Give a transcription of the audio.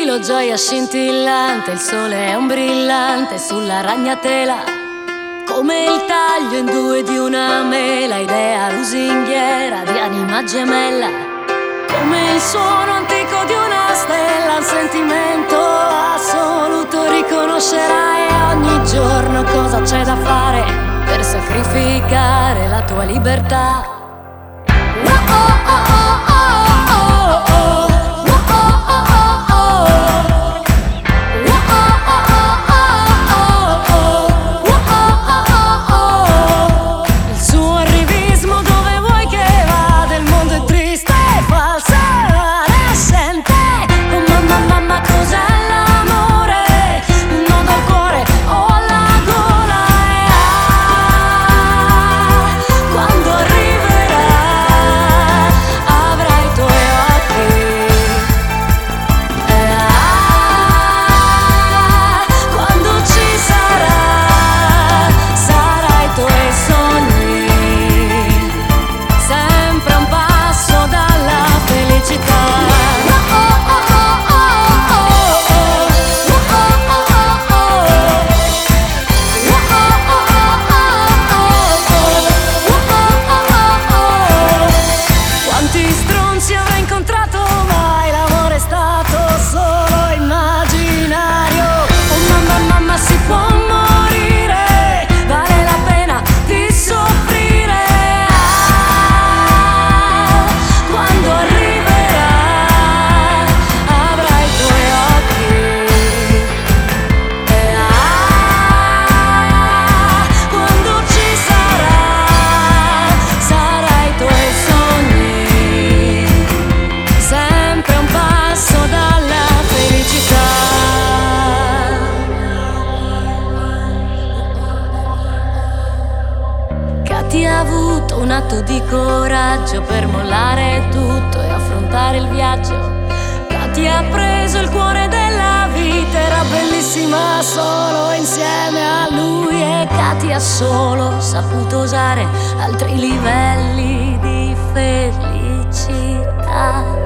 filo, gioia scintillante, il sole è un brillante sulla ragnatela, come il taglio in due di una mela, idea lusinghiera di anima gemella, come il suono antico di una stella, un sentimento assoluto riconoscerai ogni giorno cosa c'è da fare per sacrificare la tua libertà. Ti ha avuto un atto di coraggio per mollare tutto e affrontare il viaggio. Ti ha preso il cuore della vita, era bellissima solo insieme a lui, e Katy ha solo saputo usare altri livelli di felicità.